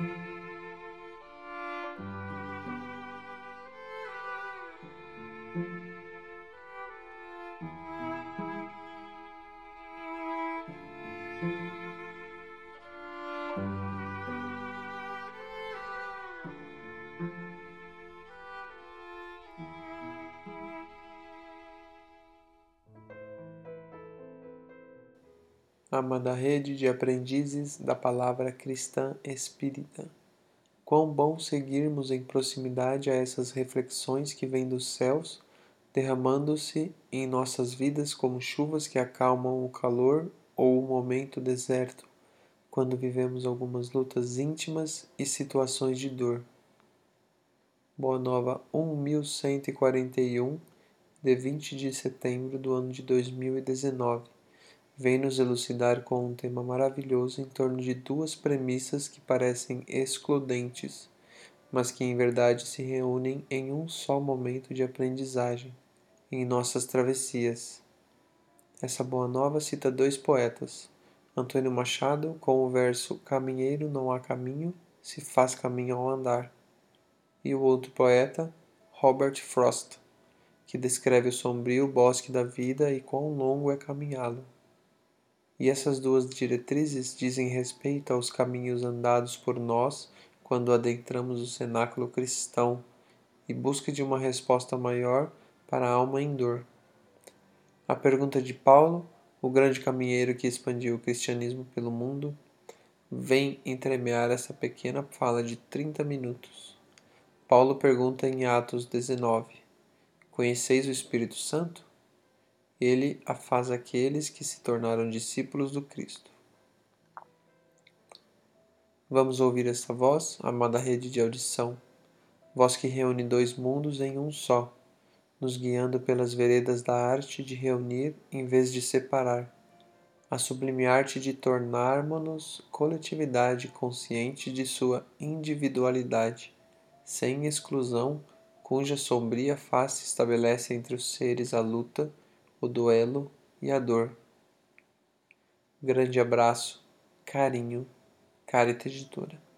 Amada rede de aprendizes da palavra cristã espírita, quão bom seguirmos em proximidade a essas reflexões que vêm dos céus, derramando-se em nossas vidas como chuvas que acalmam o calor ou o momento deserto, quando vivemos algumas lutas íntimas e situações de dor. Boa Nova 1141, de 20 de setembro do ano de 2019. Vem nos elucidar com um tema maravilhoso em torno de duas premissas que parecem excludentes, mas que em verdade se reúnem em um só momento de aprendizagem, em nossas travessias. Essa boa nova cita dois poetas, Antônio Machado com o verso "Caminheiro não há caminho, se faz caminho ao andar", e o outro poeta, Robert Frost, que descreve o sombrio bosque da vida e quão longo é caminhá-lo. E essas duas diretrizes dizem respeito aos caminhos andados por nós quando adentramos o cenáculo cristão e busca de uma resposta maior para a alma em dor. A pergunta de Paulo, o grande caminheiro que expandiu o cristianismo pelo mundo, vem entremear essa pequena fala de 30 minutos. Paulo pergunta em Atos 19: Conheceis o Espírito Santo? Ele a faz àqueles que se tornaram discípulos do Cristo. Vamos ouvir esta voz, amada rede de audição, voz que reúne dois mundos em um só, nos guiando pelas veredas da arte de reunir em vez de separar, a sublime arte de tornarmos-nos coletividade consciente de sua individualidade, sem exclusão, cuja sombria face estabelece entre os seres a luta, o duelo e a dor. Grande abraço, carinho, Caritas Editora.